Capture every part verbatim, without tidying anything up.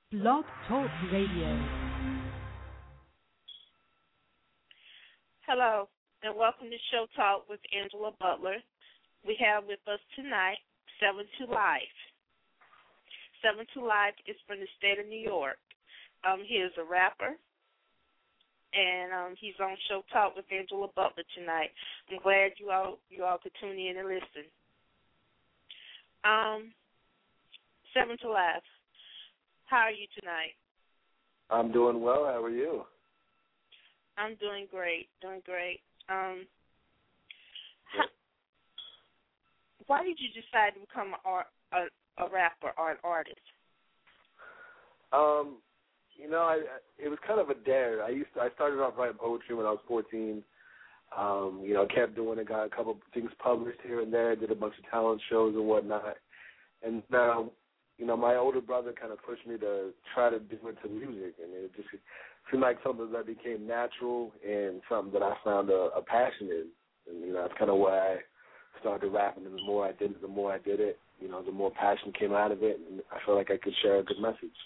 Blog Talk Radio. Hello, and welcome to Show Talk with Angela Butler. We have with us tonight Seven to Life. Seven to Life is from the state of New York. Um, he is a rapper, and um, he's on Show Talk with Angela Butler tonight. I'm glad you all you all could tune in and listen. Um, Seven to Life. How are you tonight? I'm doing well. How are you? I'm doing great. Doing great. Um, how, why did you decide to become a, a, a rapper or an artist? Um, you know, I, it was kind of a dare. I used to, I started off writing poetry when I was fourteen. Um, you know, kept doing it. Got a couple of things published here and there. Did a bunch of talent shows and whatnot. And now, you know, my older brother kind of pushed me to try to do it to music, and it just seemed like something that became natural and something that I found a, a passion in. And, you know, that's kind of why I started rapping, and the more I did it, the more I did it, you know, the more passion came out of it, and I felt like I could share a good message.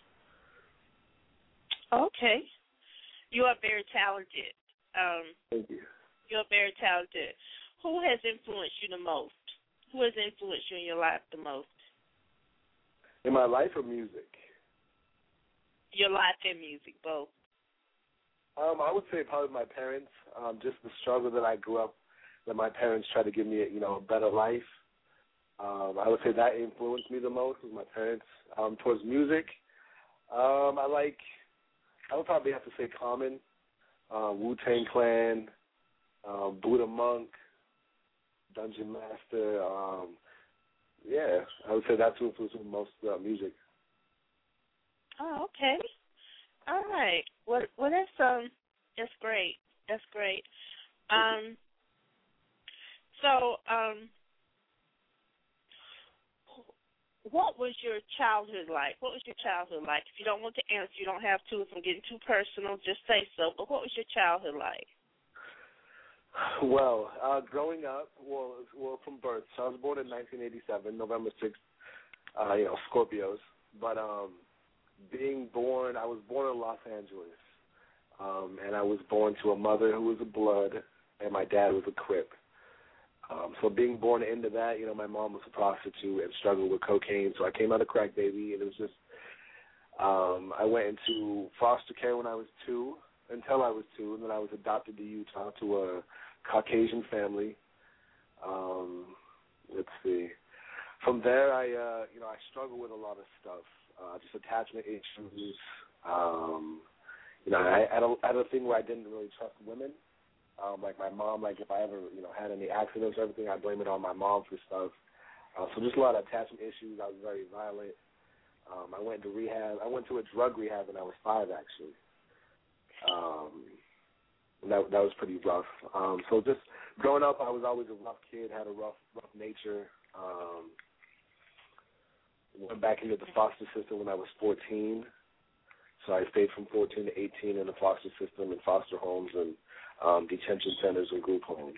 Okay. You are very talented. Um, Thank you. You're very talented. Who has influenced you the most? Who has influenced you in your life the most? In my life or music? Your life and music, both. Um, I would say probably my parents. Um, just the struggle that I grew up, that my parents tried to give me, you know, a better life. Um, I would say that influenced me the most was my parents. Um, towards music, um, I like. I would probably have to say Common, um, Wu-Tang Clan, um, Buddha Monk, Dungeon Master. Um, yeah, I would say that's who influenced me most about music. Oh, okay. All right. Well, well, that's um, that's great. That's great. Um, so um, what was your childhood like? What was your childhood like? If you don't want to answer, you don't have to. If I'm getting too personal, just say so. But what was your childhood like? Well, uh, growing up, well, well, from birth. So I was born in nineteen eighty-seven, November sixth. Uh, you know, Scorpios. But um, being born, I was born in Los Angeles, um, and I was born to a mother who was a Blood, and my dad was a Crip. Um, so being born into that, you know, my mom was a prostitute and struggled with cocaine, so I came out a crack baby, and it was just, um, I went into foster care when I was two, until I was two, and then I was adopted to Utah to a Caucasian family. Um, let's see. From there, I, uh, you know, I struggled with a lot of stuff, uh, just attachment issues. Um, you know, I had a, I had a thing where I didn't really trust women. Um, like my mom, like if I ever, you know, had any accidents or everything, I blame it on my mom for stuff. Uh, so just a lot of attachment issues. I was very violent. Um, I went to rehab. I went to a drug rehab when I was five, actually. Um, and that that was pretty rough. Um, so just growing up, I was always a rough kid, had a rough rough nature. Um, went back into the foster system when I was fourteen. So I stayed from fourteen to eighteen in the foster system, in foster homes and um, detention centers and group homes.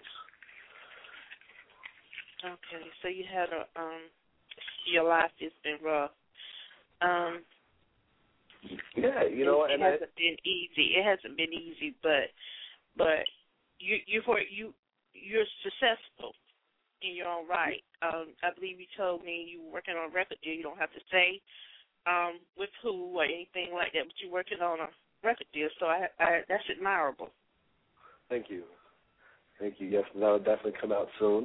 Okay, so you had a um, your life has been rough. Um, yeah, you know, it, and it hasn't I, been easy. It hasn't been easy, but but you you you you're successful in your own right. Um, I believe you told me you were working on a record deal. You don't have to say um, with who or anything like that, but you're working on a record deal. So I, I that's admirable. Thank you. Thank you. Yes, that will definitely come out soon.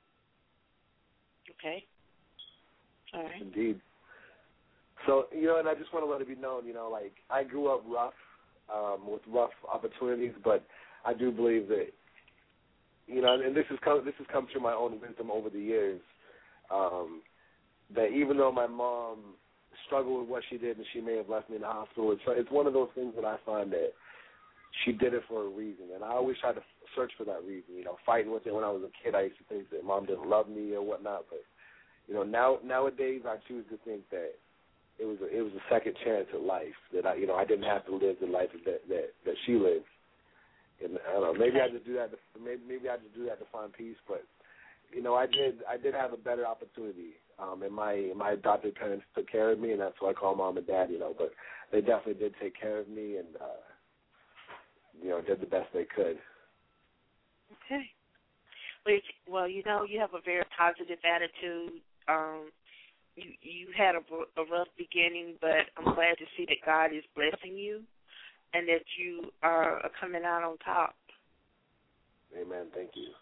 Okay. All right. Indeed. So, you know, and I just want to let it be known, you know, like, I grew up rough, um, with rough opportunities, but I do believe that, you know, and this has come, this has come through my own wisdom over the years, um, that even though my mom struggled with what she did and she may have left me in the hospital, it's, it's one of those things that I find that she did it for a reason, and I always tried to search for that reason, you know, fighting with it when I was a kid. I used to think that mom didn't love me or whatnot, but, you know, now nowadays I choose to think that it was a, it was a second chance at life, that I, you know, I didn't have to live the life that that, that she lived. And I don't know, maybe I just do that. To, maybe maybe I just do that to find peace. But you know, I did I did have a better opportunity. Um, and my my adopted parents took care of me, and that's why I call mom and dad. You know, but they definitely did take care of me, and uh, you know, did the best they could. Okay. Well, you, well, you know, you have a very positive attitude. Um, you you had a, a rough beginning, but I'm glad to see that God is blessing you, and that you are coming out on top. Amen. Thank you.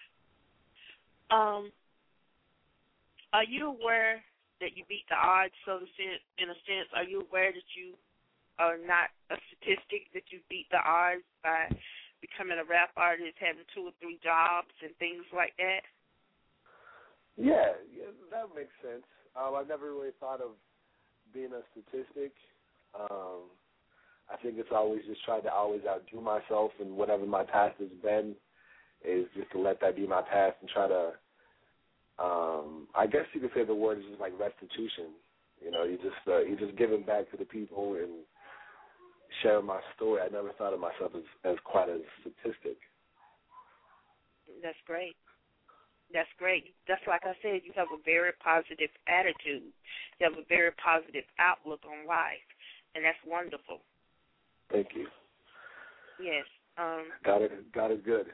Um, are you aware that you beat the odds, so to say, in a sense? Are you aware that you are not a statistic, that you beat the odds by becoming a rap artist, having two or three jobs and things like that? Yeah, yeah, that makes sense. Um, I've never really thought of being a statistic. Um, I think it's always just tried to always outdo myself, and whatever my past has been is just to let that be my past and try to, um, I guess you could say the word is just like restitution. You know, you just uh, you just giving back to the people and sharing my story. I never thought of myself as, as quite a statistic. That's great. That's great. That's like I said, you have a very positive attitude. You have a very positive outlook on life, and that's wonderful. Thank you. Yes. Um, God is, God is good.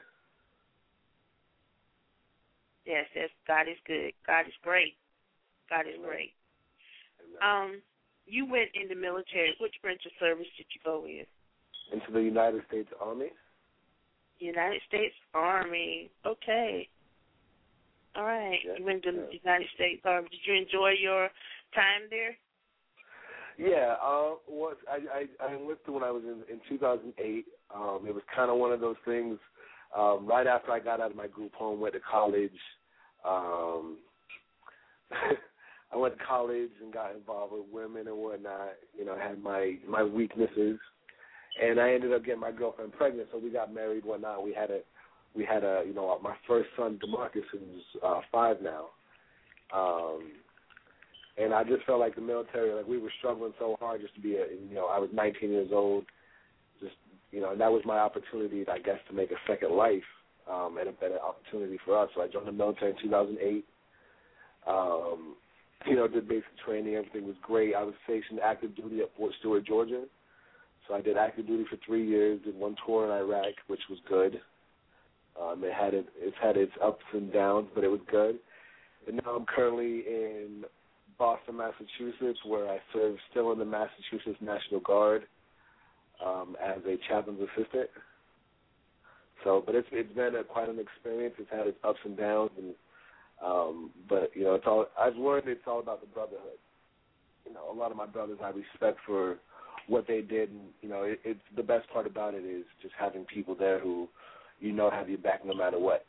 Yes, yes, God is good. God is great. God is Amen. great. Amen. Um, you went in the military. Which branch of service did you go in? Into the United States Army. United States Army. Okay. All right. Yeah, You went to yeah. the United States Army. Did you enjoy your time there? Yeah. Uh, what I, I I enlisted when I was in in two thousand eight. Um, it was kind of one of those things. Um, right after I got out of my group home, went to college. Um, I went to college and got involved with women and whatnot. You know, I had my my weaknesses, and I ended up getting my girlfriend pregnant. So we got married, whatnot. We had a we had a you know my first son, Demarcus, who's uh, five now. Um, and I just felt like the military, like we were struggling so hard just to be a you know I was nineteen years old, just you know and that was my opportunity, I guess, to make a second life um, and a better opportunity for us. So I joined the military in two thousand eight. Um, you know, did basic training. Everything was great. I was stationed active duty at Fort Stewart, Georgia. So I did active duty for three years. Did one tour in Iraq, which was good. Um, it had it, it's had its ups and downs, but it was good. And now I'm currently in Boston, Massachusetts, where I serve still in the Massachusetts National Guard um, as a chaplain's assistant. So, but it's it's been a, quite an experience. It's had its ups and downs, and um, but you know, it's all I've learned. It's all about the brotherhood. You know, a lot of my brothers I respect for what they did, and you know, it, it's the best part about it is just having people there who, you know, have your back no matter what.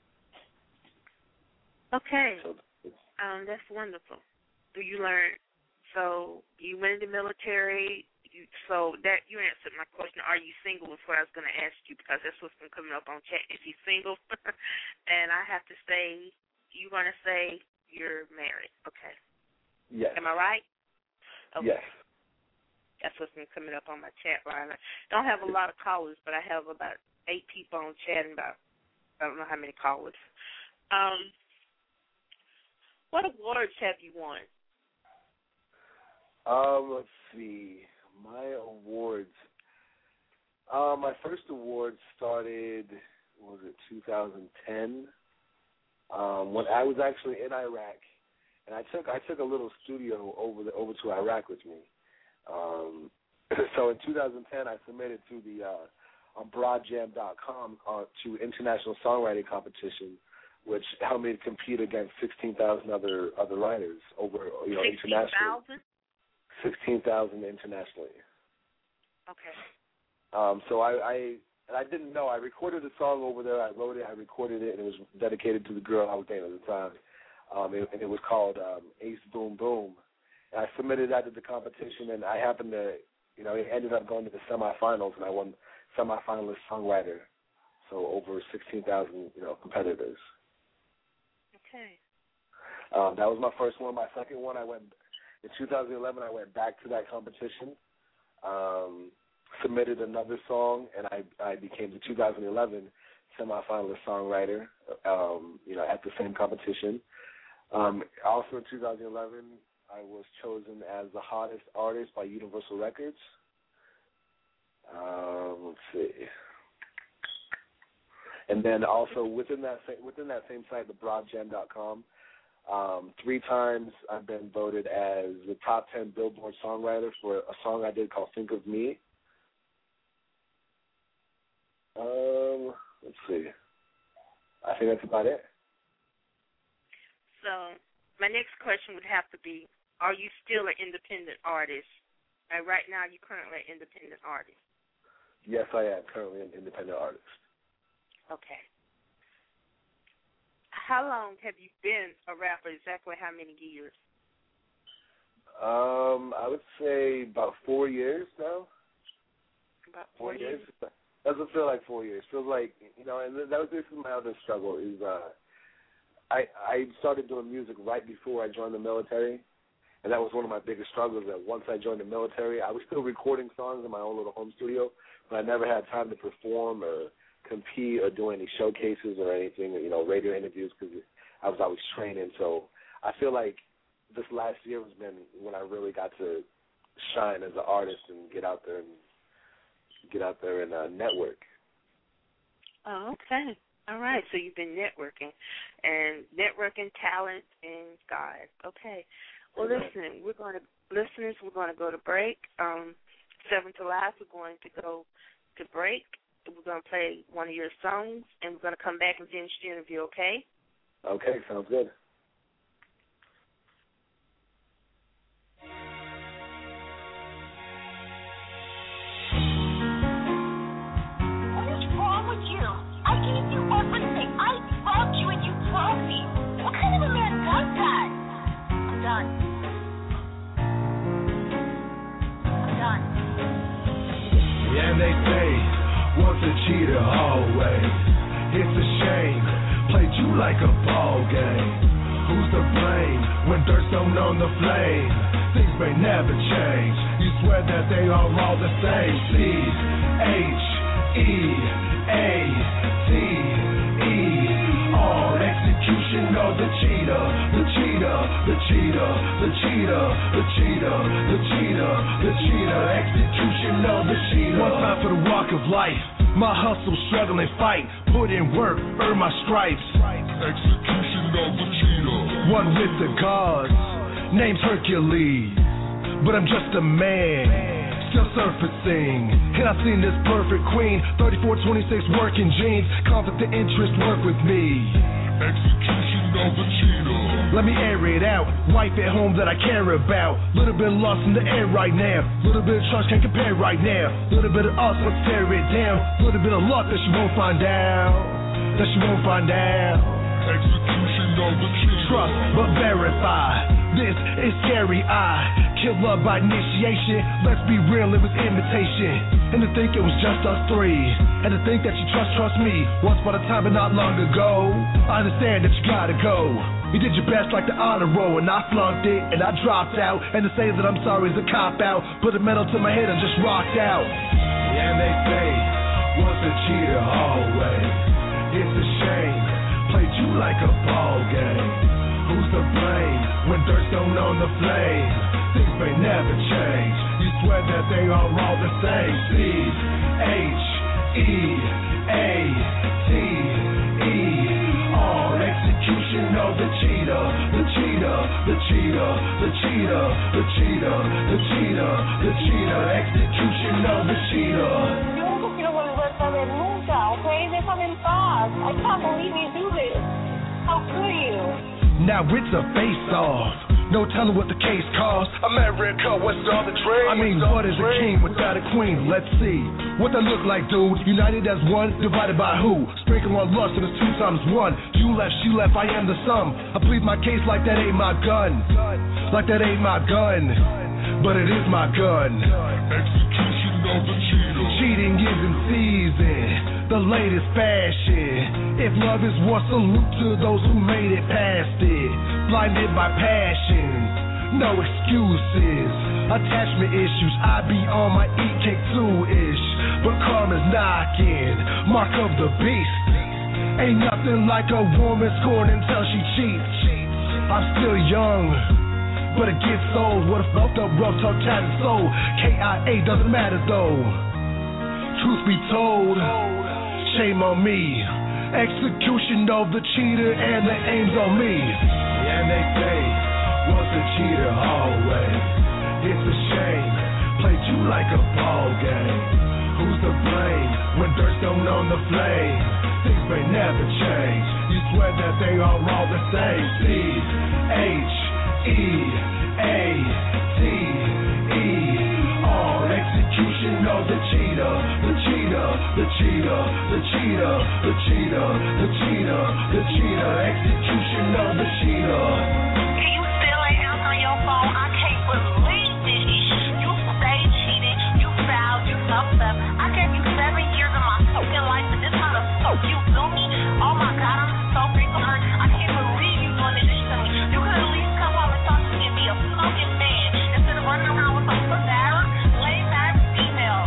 Okay. So um, that's wonderful. Do you learn? So you went in the military. You, so that you answered my question. Are you single? Is what I was going to ask you, because that's what's been coming up on chat. Is he single? And I have to say, you're going to say you're married. Okay. yes. Am I right? Okay. Yes. That's what's been coming up on my chat line. I don't have a lot of callers, but I have about eight people on chat and about I don't know how many callers. Um, what awards have you won? Um, let's see. My awards. Uh, my first award started, what was it, two thousand ten? Um, when I was actually in Iraq, and I took I took a little studio over the, over to Iraq with me. Um, so in two thousand ten, I submitted to the uh, on broad jam dot com uh, to international songwriting competition, which helped me to compete against sixteen thousand other other writers over you know internationally. sixteen thousand internationally. Okay. Um, so I, I and I didn't know. I recorded the song over there. I wrote it. I recorded it, and it was dedicated to the girl I was dating at the time. Um, it, and it was called um, Ace Boom Boom. And I submitted that to the competition, and I happened to, you know, it ended up going to the semifinals, and I won semifinalist songwriter. So over sixteen thousand, you know, competitors. Okay. Um, that was my first one. My second one, I went in two thousand eleven. I went back to that competition. Um, submitted another song, and I, I became the two thousand eleven semifinalist songwriter, um, you know, at the same competition. Um, also in two thousand eleven, I was chosen as the hottest artist by Universal Records. Um, let's see. And then also within that same, within that same site, the broad jam dot com, um, three times I've been voted as the top ten Billboard songwriter for a song I did called Think of Me. Um, let's see. I think that's about it. So my next question would have to be, are you still an independent artist? And right now you're currently an independent artist. Yes, I am currently an independent artist. Okay. How long have you been a rapper? Exactly how many years? Um, I would say about four years now. About four, four years? years. Doesn't feel like four years. Feels like, you know, and that was this is my other struggle is uh, I I started doing music right before I joined the military, and that was one of my biggest struggles. That once I joined the military, I was still recording songs in my own little home studio, but I never had time to perform or compete or do any showcases or anything, you know, radio interviews because I was always training. So I feel like this last year has been when I really got to shine as an artist and get out there and get out there and uh, network. Oh, okay. All right. So you've been networking and networking, talent, and God. Okay. Well, listen, we're going to listeners. We're going to go to break. Um, seven to last. We're going to go to break. We're going to play one of your songs, and we're going to come back and finish the interview, okay? Okay, sounds good. What is wrong with you? I gave you everything. I loved you, and you broke me. What kind of a man does that? I'm done. I'm done. Yeah, they say, once a cheater, always. It's a shame, played you like a ball game. Who's to blame when dirt's thrown on the flame? Things may never change. You swear that they are all the same. C H E A T E R. Execution of the cheetah, the cheetah, the cheetah, the cheetah, the cheetah, the cheetah, the cheetah. Execution of the cheetah. One time for the walk of life. My hustle, struggle, and fight. Put in work, earn my stripes. Execution of the cheetah. One with the gods, name's Hercules. But I'm just a man, still surfacing. And I've seen this perfect queen, thirty-four twenty-six working jeans. Conflict of interest, work with me. Execution of the cheetah. Let me air it out. Wife at home that I care about. Little bit of lost in the air right now. Little bit of trust can't compare right now. Little bit of us, let's tear it down. Little bit of luck that she won't find out. That she won't find out. Execution of the cheetah. Trust but verify. This is scary. I kill love by initiation. Let's be real, it was imitation. And to think it was just us three. And to think that you trust, trust me. Once upon a time but not long ago. I understand that you gotta go. You did your best like the honor roll, and I flunked it, and I dropped out. And to say that I'm sorry is a cop-out. Put a medal to my head and just rocked out. Yeah, they say, once a cheater, always. It's a shame, played you like a ball game. Who's to blame when dirt's thrown on the flame? Things may never change. You swear that they are all the same. C H E A T E R. Execution of the cheetah, the cheetah, the cheetah, the cheetah, the cheetah, the cheetah, the cheetah. Execution of the cheetah. Yo no quiero volver a ver nunca, okay? Déjame en paz. I can't believe you do this. How could you? Now it's a face-off. No telling what the case cost. America, what's all the dream? I mean, what is a king without a queen? Let's see what that look like, dude. United as one, divided by who? Sprinkle on lust and it's two times one. You left, she left, I am the sum. I plead my case like that ain't my gun. Like that ain't my gun. But it is my gun. Execution of the cheetah. Cheating isn't season. The latest fashion. If love is war, salute to those who made it past it. Blinded by passions, no excuses. Attachment issues, I be on my E K two-ish. But karma's knocking, mark of the beast. Ain't nothing like a woman scorned until she cheats. I'm still young, but it gets old. What a fucked up, rough, tough, tatted soul. K I A doesn't matter though. Truth be told, shame on me. Execution of the cheater and the aim's on me. And they say, once a cheater, always. It's a shame, played you like a ball game. Who's to blame when dirt's thrown on the flame? Things may never change. You swear that they are all the same. C H E A T E R. Execution of the cheater, the cheater, the cheater, the cheater, the cheater, the cheater, the cheater. Execution of the cheater. Can you still ain't answer your phone? I can't believe this. You stay cheating, you foul, you fucked up. I gave you seven years of my fucking life, and this how the fuck you do me? Oh my God, I'm so freaking hurt. I can't believe you doing this to me. You could at least come home and talk to me and be a fucking man instead of running around with some pathetic, laid-back female.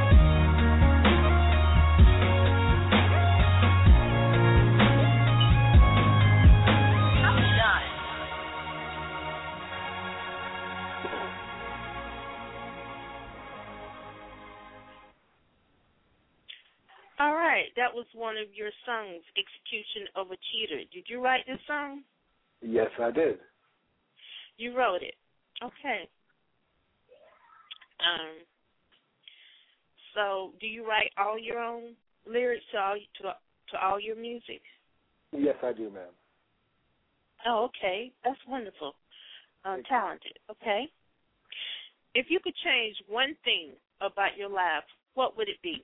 I'm done. All right, that was one of your songs, Execution of a Cheater. Did you write this song? Yes, I did. You wrote it. Okay. Um. So, do you write all your own lyrics to all to, to all your music? Yes, I do, ma'am. Oh, okay. That's wonderful. Uh, talented. Okay. If you could change one thing about your life, what would it be?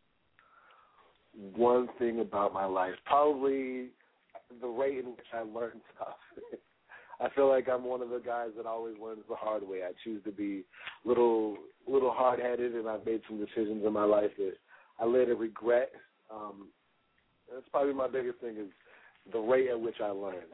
One thing about my life, probably the rate in which I learn stuff. I feel like I'm one of the guys that always learns the hard way. I choose to be little, little hard-headed, and I've made some decisions in my life that I later regret. Um, that's probably my biggest thing is the rate at which I learn.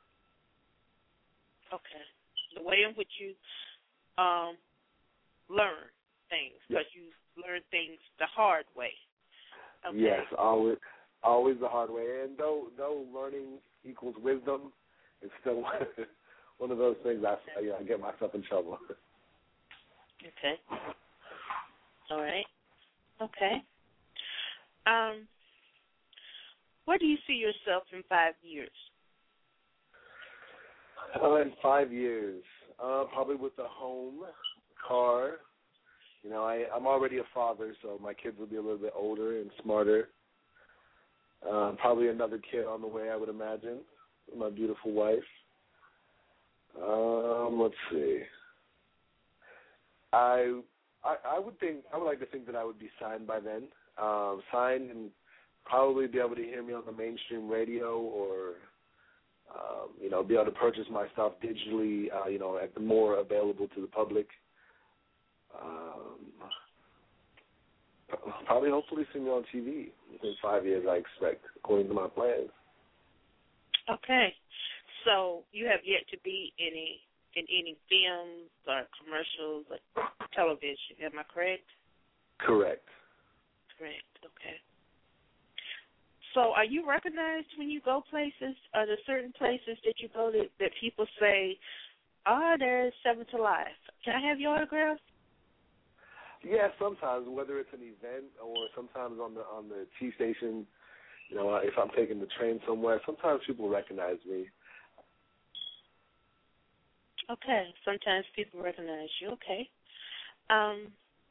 Okay. The way in which you um, learn things, because you learn things the hard way. Okay. Yes, always, always the hard way. And though, though learning equals wisdom, it's still one of those things I, you know, I get myself in trouble. Okay. All right. Okay. Um, where do you see yourself in five years? Uh, in five years, uh, probably with a home, car. You know, I, I'm already a father, so my kids will be a little bit older and smarter. Uh, probably another kid on the way, I would imagine. My beautiful wife. Um, let's see. I, I I would think I would like to think that I would be signed by then. Um, signed and probably be able to hear me on the mainstream radio, or um, you know, be able to purchase my stuff digitally. Uh, you know, at the more available to the public. Um, probably, hopefully, see me on T V in five years. I expect, according to my plans. Okay, so you have yet to be any in any films or commercials or television. Am I correct? Correct. Correct. Okay. So, are you recognized when you go places? Are there certain places that you go to that people say, "Ah, oh, there's Seven to Life. Can I have your autograph?" Yeah, sometimes, whether it's an event or sometimes on the on the T station, you know, if I'm taking the train somewhere, sometimes people recognize me. Okay, sometimes people recognize you. Okay. Um,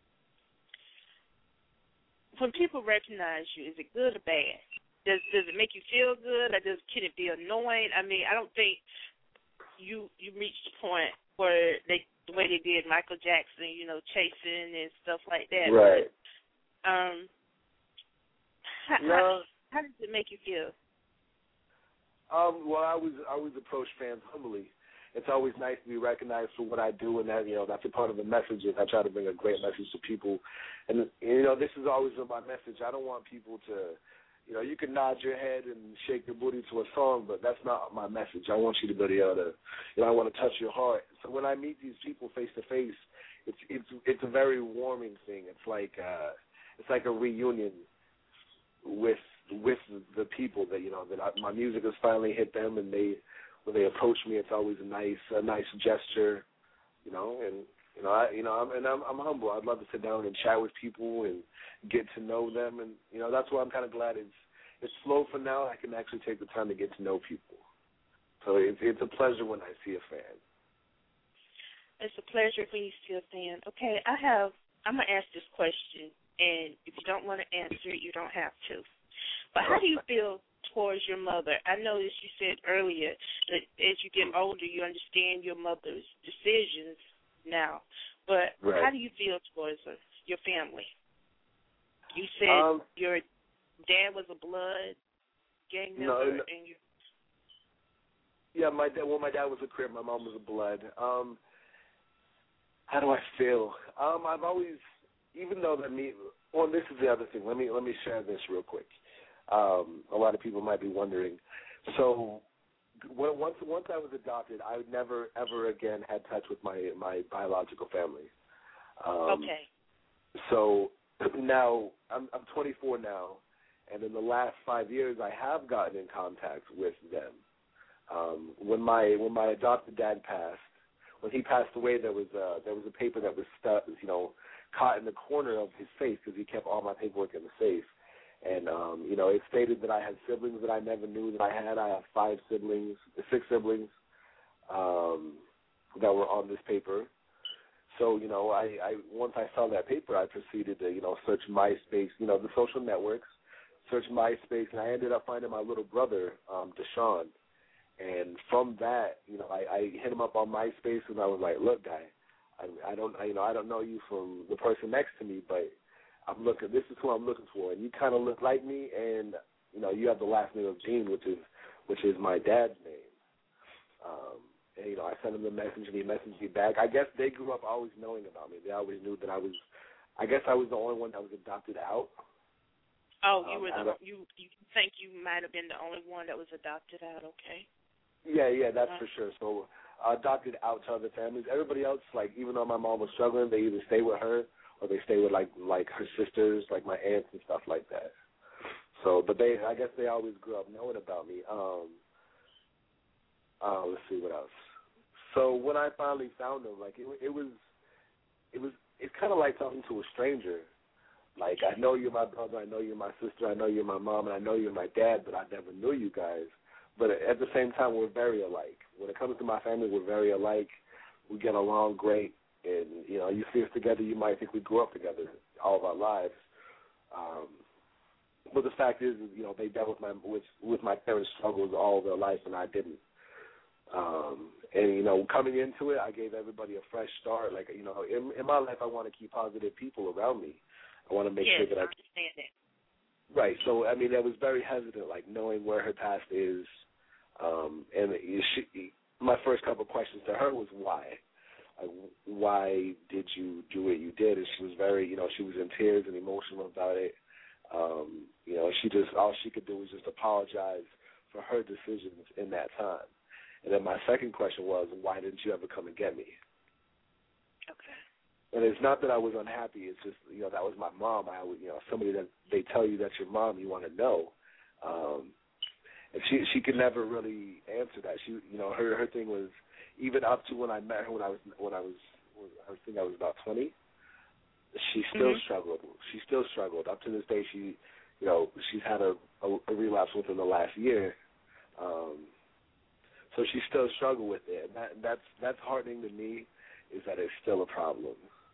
when people recognize you, is it good or bad? Does does it make you feel good, or does can it be annoying? I mean, I don't think you you reached the point where they. The way they did Michael Jackson, you know, chasing and stuff like that. Right. But, um, how, no. how, how does it make you feel? Um, well, I always I always approach fans humbly. It's always nice to be recognized for what I do, and that you know that's a part of the message. I try to bring a great message to people, and you know this is always my message. I don't want people to. You know, you can nod your head and shake your booty to a song, but that's not my message. I want you to be able to, you know, I want to touch your heart. So when I meet these people face to face, it's it's it's a very warming thing. It's like uh, it's like a reunion with with the people that you know that I, my music has finally hit them, and they when they approach me, it's always a nice a nice gesture, you know, and you know I you know I'm, and I'm I'm humble. I'd love to sit down and chat with people and get to know them, and you know that's why I'm kind of glad it's it's slow for now. I can actually take the time to get to know people, so it's it's a pleasure when I see a fan. It's a pleasure when you see a fan. Okay, I have I'm gonna ask this question, and if you don't want to answer it, you don't have to. But how do you feel towards your mother? I noticed you said earlier that as you get older, you understand your mother's decisions now. But right. how do you feel towards her, your family? You said um, your dad was a blood gang member, no, no. and you. Yeah, my dad. Well, my dad was a Crip. My mom was a blood. Um, how do I feel? Um, I've always, even though that me. Well, this is the other thing. Let me let me share this real quick. Um, a lot of people might be wondering. So, once once I was adopted, I never ever again had touch with my my biological family. Um, okay. So now I'm I'm twenty-four now, and in the last five years, I have gotten in contact with them. Um, when my when my adopted dad passed, when he passed away, there was a, there was a paper that was stuck, you know, caught in the corner of his safe because he kept all my paperwork in the safe. And, um, you know, it stated that I had siblings that I never knew that I had. I have five siblings, six siblings um, that were on this paper. So, you know, I, I once I saw that paper, I proceeded to, you know, search MySpace, you know, the social networks, search MySpace, and I ended up finding my little brother, um, Deshaun. And from that, you know, I, I hit him up on MySpace, and I was like, look, guy, I, I don't, I, you know, I don't know you from the person next to me, but I'm looking. This is who I'm looking for, and you kind of look like me, and you know, you have the last name of Dean, which is which is my dad's name. Um, and you know, I sent him the message, and he messaged me back. I guess they grew up always knowing about me. They always knew that I was. I guess I was the only one that was adopted out. Oh, you um, were the of, you. You think you might have been the only one that was adopted out? Okay. Yeah, yeah, that's uh-huh. for sure. So uh, adopted out to other families. Everybody else, like even though my mom was struggling, they either stay with her or they stay with like like her sisters, like my aunts and stuff like that. So, but they, I guess they always grew up knowing about me. Um, uh, let's see what else. So when I finally found them, like it, it was, it was, it's kind of like talking to a stranger. Like I know you're my brother, I know you're my sister, I know you're my mom, and I know you're my dad, but I never knew you guys. But at the same time, we're very alike. When it comes to my family, we're very alike. We get along great. And, you know, you see us together, you might think we grew up together all of our lives. Um, but the fact is, you know, they dealt with my with, with my parents' struggles all their life, and I didn't. Um, and, you know, coming into it, I gave everybody a fresh start. Like, you know, in, in my life, I want to keep positive people around me. I want to make yes, sure that I, I understand that. Right. So, I mean, I was very hesitant, like, knowing where her past is. Um, and she, my first couple of questions to her was why. Like, why did you do what you did? And she was very, you know, she was in tears and emotional about it. Um, you know, she just, all she could do was just apologize for her decisions in that time. And then my second question was, why didn't you ever come and get me? Okay. And it's not that I was unhappy. It's just, you know, that was my mom. I would, you know, somebody that they tell you that's your mom, you want to know. Um, and she she could never really answer that. She, you know, her her thing was, even up to when I met her when I was when I was I think I was about twenty, she still mm-hmm. struggled. She still struggled up to this day. She, you know, she's had a, a, a relapse within the last year, um, so she still struggled with it. And that that's that's heartening to me, is that it's still a problem.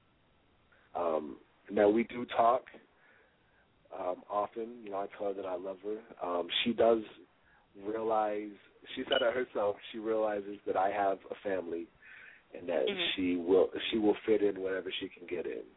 Um, now we do talk um, often. You know, I tell her that I love her. Um, she does realize. She said it herself. She realizes that I have a family, and that mm-hmm. she will she will fit in wherever she can get in.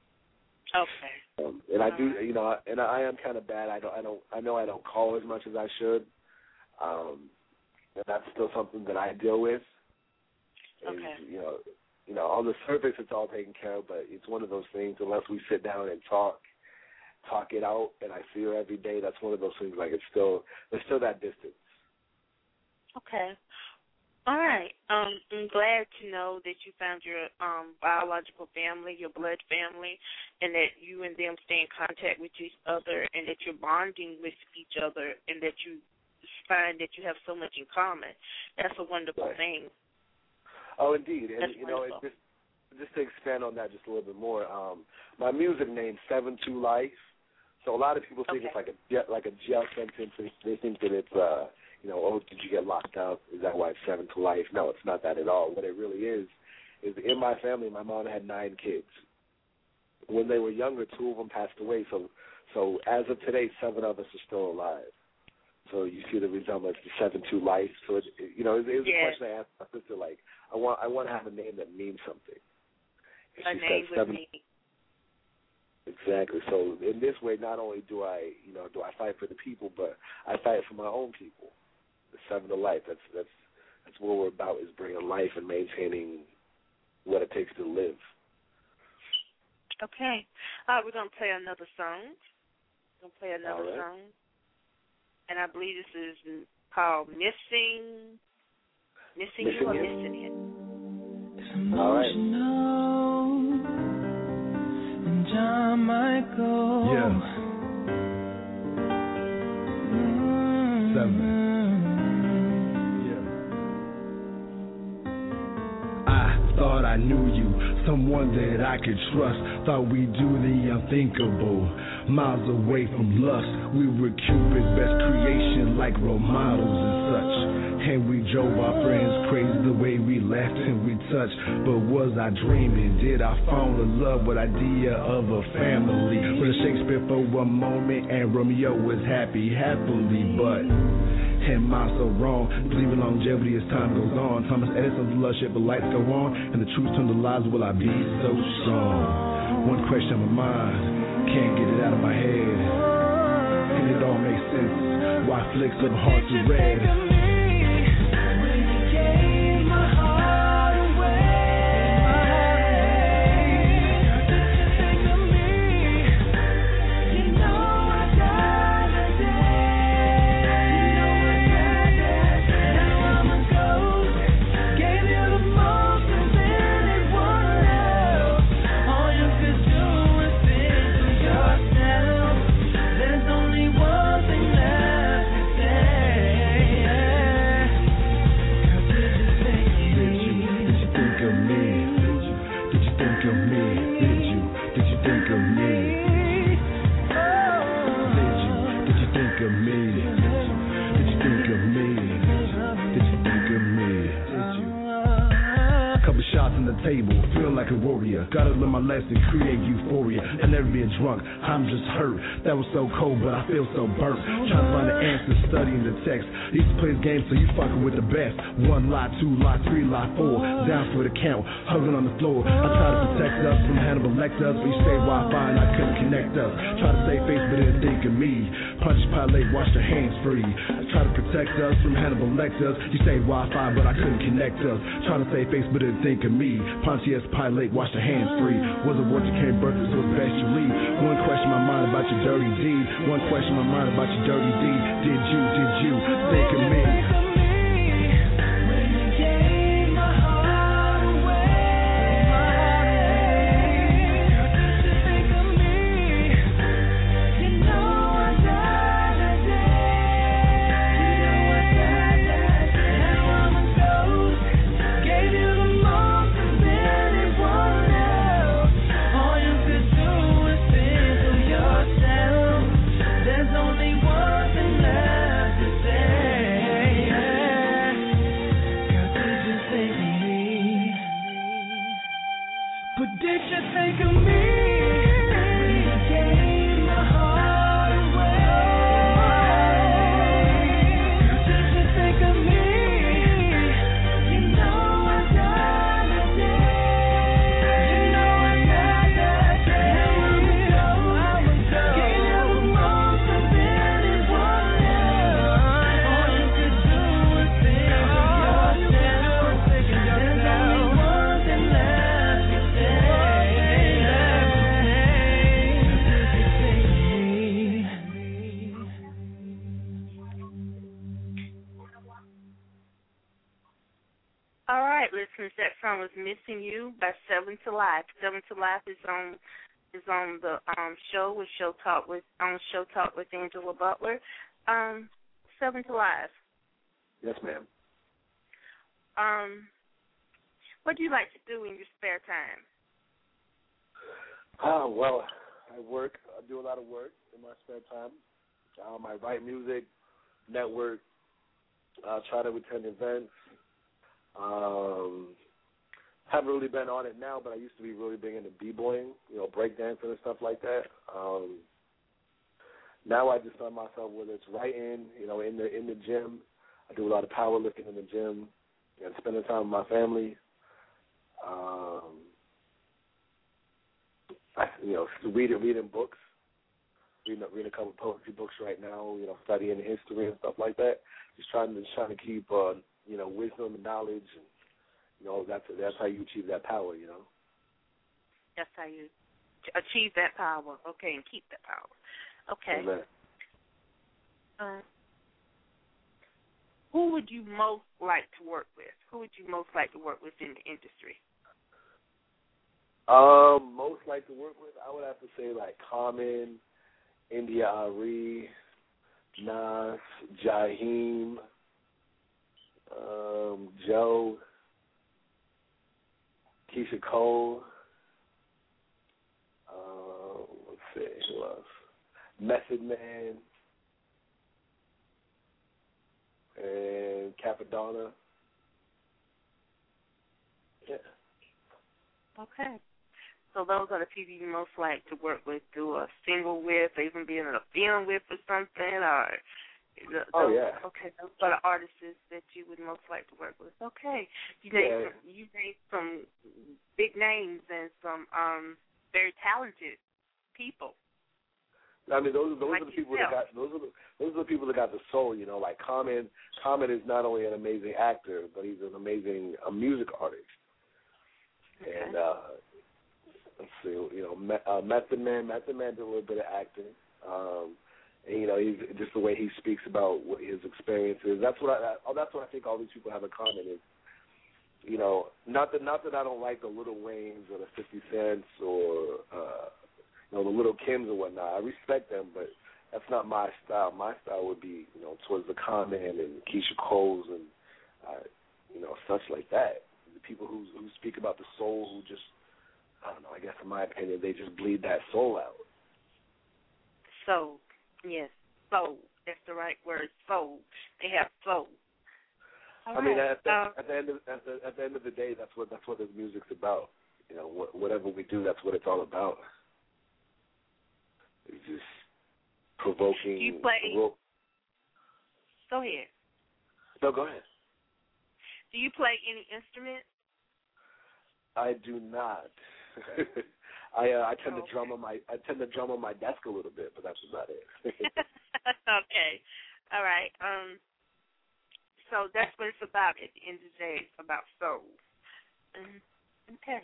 Okay. Um, and I do, right. you know, and I am kind of bad. I don't, I don't, I know I don't call as much as I should. Um, and that's still something that I deal with. Is, Okay. You know, you know, on the surface it's all taken care of, but it's one of those things. Unless we sit down and talk, talk it out, and I see her every day, that's one of those things. Like it's still, there's still that distance. Okay. All right. Um, I'm glad to know that you found your um, biological family, your blood family, and that you and them stay in contact with each other, and that you're bonding with each other, and that you find that you have so much in common. That's a wonderful right. thing. Oh, indeed. And, That's you know, it wonderful. just, just to expand on that just a little bit more, um, my music name, seven two Life. So a lot of people think Okay. it's like a jail, like a jail sentence. They think that it's, uh, you know, oh, did you get locked up? Is that why it's seven to life? No, it's not that at all. What it really is, is in my family, my mom had nine kids. When they were younger, two of them passed away. So, so as of today, seven of us are still alive. So you see the resemblance to seven two life. So it, you know, it, it was yeah. a question I asked my sister. Like, I want, I want to have a name that means something. And A she name said with seven. me. Exactly. So in this way, not only do I, you know, do I fight for the people, but I fight for my own people. The seven to life. That's that's that's what we're about, is bringing life and maintaining what it takes to live. Okay. All right, we're going to play another song. We're going to play another right. song. And I believe this is called Missing Missing, Missing You or You. Missing It. It's emotional, and John Michael. Yeah. Seven. Thought I knew you, someone that I could trust. Thought we'd do the unthinkable, miles away from lust. We were Cupid's best creation, like role models and such. And we drove our friends crazy the way we laughed and we touched. But was I dreaming? Did I fall in love with the idea of a family? Was Shakespeare for one moment and Romeo was happy, happily, but am I so wrong? Believing longevity as time goes on. Thomas Edison's love ship, the lights go on, and the truth turn to lies. Will I be so strong? One question on my mind, can't get it out of my head, and it all makes sense. Why flicks of hearts are red? Gotta learn my lesson, create euphoria. I'll never be a drunk, I'm just hurt. That was so cold, but I feel so burnt. Trying to find the answer, studying the text. Used to play this game, so you fucking with the best. One lie, two lie, three lie, four. Down for the count, hugging on the floor. I try to protect us from Hannibal Lecter, but you say Wi-Fi and I couldn't connect us. Try to save face, but didn't think of me. Punch Pilate, wash your hands free. I try to protect us from Hannibal Lecter. You say Wi-Fi, but I couldn't connect us. Try to save face, but didn't think of me. Pontius Pilate, wash your hands free. Was it worth you came birth, so it's best you leave. One question my mind about your dirty deed. One question my mind about your dirty deed. Did you, did you think of me? There's only one thing left to say. Missing You by Seven to Life. Seven to Life is on is on the um, show with Show Talk with on Show Talk with Angela Butler. Um, Seven to Life. Yes, ma'am. Um, what do you like to do in your spare time? Oh, well, I work. I do a lot of work in my spare time. Um, I write music, network, uh, try to attend events. Um, haven't really been on it now, but I used to be really big into b-boying, you know, breakdancing and stuff like that. Um, now I just find myself, whether it's writing, you know, in the in the gym. I do a lot of powerlifting in the gym and spending time with my family. Um, I, you know, reading reading books. Reading, reading a couple of poetry books right now, you know, studying history and stuff like that. Just trying to just trying to keep, uh, you know, wisdom and knowledge, and you know, that's that's how you achieve that power, you know. That's how you achieve that power. Okay, and keep that power. Okay. Amen. Uh, who would you most like to work with? Who would you most like to work with in the industry? Um, most like to work with, I would have to say like Common, India Arie, Nas, Jaheim, um, Joe, Keisha Cole, uh, let's see, who else? Method Man, and Capadonna. Yeah. Okay. So those are the people you most like to work with, do a single with, or even be in a film with or something, or those, oh yeah. Okay, those are the artists that you would most like to work with. Okay, you yeah. named some, you named some big names and some um, very talented people. I mean, those those like are the people yourself. that got those are the those are the people that got the soul. You know, like Common. Common is not only an amazing actor, but he's an amazing a music artist. Okay. And uh, let's see, you know, uh, Method Man. Method Man did a little bit of acting. Um, and you know, he's just the way he speaks about what his experiences. That's what I. Oh, that's what I think all these people have in common is. You know, not that not that I don't like the Lil Waynes or the fifty Cents or. Uh, You know, the Little Kims and whatnot. I respect them, but that's not my style. My style would be, you know, towards the Common and Keisha Coles and, uh, you know, such like that. The people who who speak about the soul, who just, I don't know, I guess in my opinion, they just bleed that soul out. Soul, yes, soul. That's the right word, soul. They have soul. All I mean, right. at the, um, at the end of at the at the end of the day, that's what that's what this music's about. You know, wh- whatever we do, that's what it's all about. It's just provoking. You play. Provo- Go ahead. no, go ahead. Do you play any instrument? I do not. I uh, I tend Oh, to drum on my I tend to drum on my desk a little bit, but that's about it. Okay. All right. Um. So that's what it's about at the end of the day. It's about soul. Um, okay.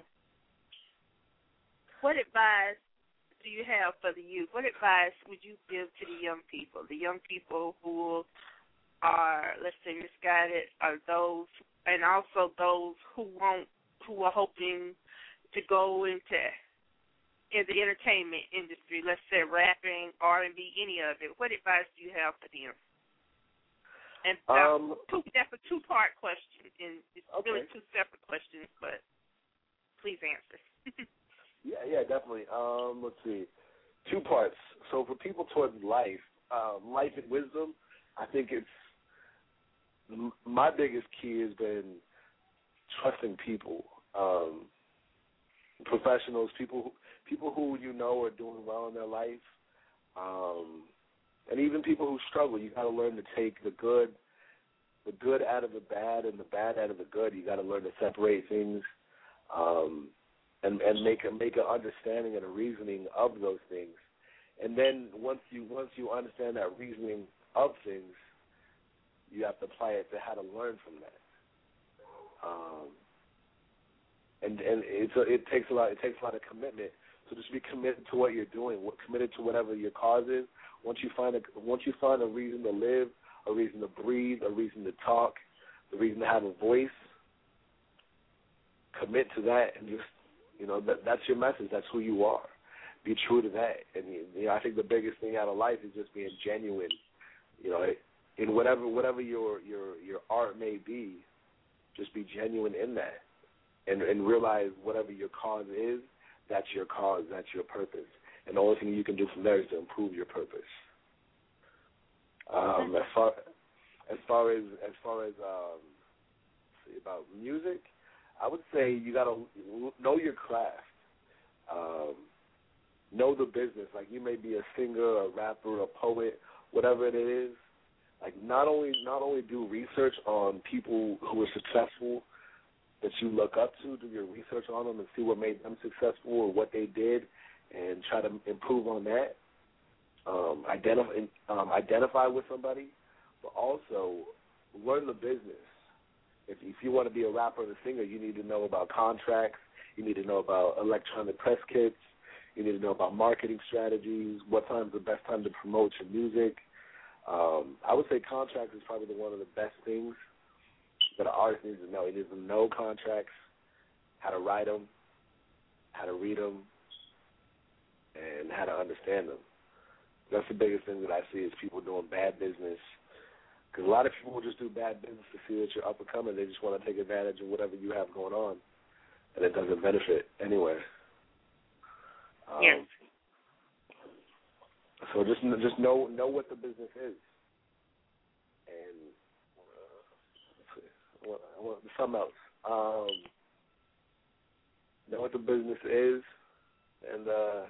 What advice do you have for the youth? What advice would you give to the young people? The young people who are, let's say, misguided, are those, and also those who won't, who are hoping to go into in the entertainment industry, let's say rapping, R and B, any of it. What advice do you have for them? And uh, um, two, that's a two-part question, and it's okay. really two separate questions, but please answer. yeah, yeah, definitely. Um, let's see, two parts. So for people towards life, um, life and wisdom, I think it's my biggest key has been trusting people, um, professionals, people, who, people who you know are doing well in their life. Um, And even people who struggle, you got to learn to take the good, the good out of the bad, and the bad out of the good. You got to learn to separate things, um, and and make a make an understanding and a reasoning of those things. And then once you once you understand that reasoning of things, you have to apply it to how to learn from that. Um, and and it's a, it takes a lot. It takes a lot of commitment. So just be committed to what you're doing. What committed to whatever your cause is. Once you find a once you find a reason to live, a reason to breathe, a reason to talk, a reason to have a voice, commit to that and just, you know, that that's your message. That's who you are. Be true to that. And, you know, I think the biggest thing out of life is just being genuine, you know, in whatever whatever your, your, your art may be, just be genuine in that and, and realize whatever your cause is, that's your cause, that's your purpose. And the only thing you can do from there is to improve your purpose. Um, as far as far as as far as um, see, about music, I would say you gotta know your craft, um, know the business. Like you may be a singer, a rapper, a poet, whatever it is. Like not only not only do research on people who are successful that you look up to, do your research on them and see what made them successful or what they did, and try to improve on that. Um, identify um, identify with somebody, but also learn the business. If, if you want to be a rapper and a singer, you need to know about contracts. You need to know about electronic press kits. You need to know about marketing strategies. What time's the best time to promote your music? Um, I would say contracts is probably one of the best things that an artist needs to know. He needs to know contracts, how to write them, how to read them, and how to understand them. That's the biggest thing that I see is people doing bad business. Because a lot of people will just do bad business to see that you're up and coming. They just want to take advantage of whatever you have going on, and it doesn't benefit anywhere. Um, yes. So just just know know what the business is, and uh, let's see, I want, I want something else. Um, know what the business is, and uh,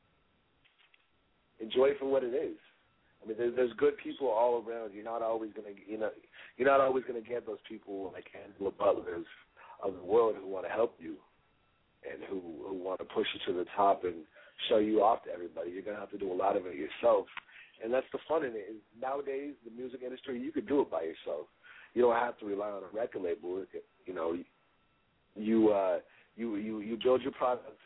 enjoy it for what it is. I mean, there's, there's good people all around. You're not always gonna, you know, you're not always gonna get those people like Angela Butlers of the world who want to help you and who who want to push you to the top and show you off to everybody. You're gonna have to do a lot of it yourself, and that's the fun in it. Is nowadays, the music industry, you could do it by yourself. You don't have to rely on a record label. You know, you uh, you you you build your product.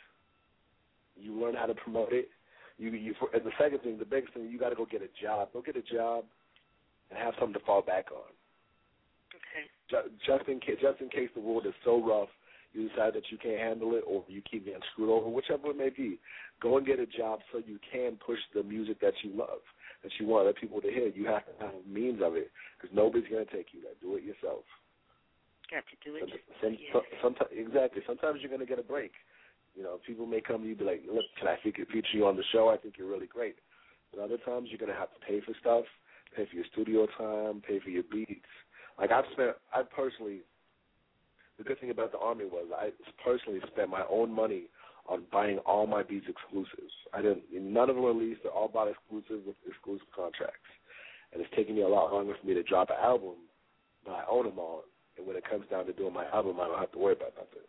You learn how to promote it. You, you, and the second thing, the biggest thing, you got to go get a job. Go get a job and have something to fall back on. Okay. Just, just in case, just in case the world is so rough, you decide that you can't handle it, or you keep getting screwed over, whichever it may be. Go and get a job so you can push the music that you love, that you want other people to hear. You have to have means of it, because nobody's going to take you there. Do it yourself. Got to do it. Some, yes. some, sometimes, exactly. Sometimes you're going to get a break. You know, people may come to you and be like, look, can I feature you on the show? I think you're really great. But other times you're going to have to pay for stuff, pay for your studio time, pay for your beats. Like I've spent, I personally, the good thing about the Army was I personally spent my own money on buying all my beats exclusives. I didn't, none of them were released. They're all bought exclusive with exclusive contracts. And it's taken me a lot longer for me to drop an album, but I own them all. And when it comes down to doing my album, I don't have to worry about nothing.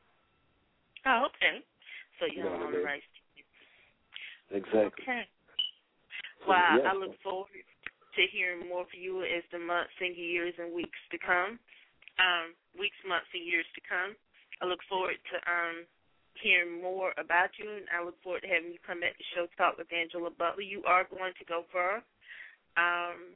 Oh, okay. So you, You know don't what own I the mean? rights to it. Exactly. Okay. So, Well, yeah. I look forward to hearing more from you as the months and years and weeks to come. Um, weeks, months, and years to come. I look forward to um, hearing more about you, and I look forward to having you come at the show Talk with Angela Butler. You are going to go far. Um,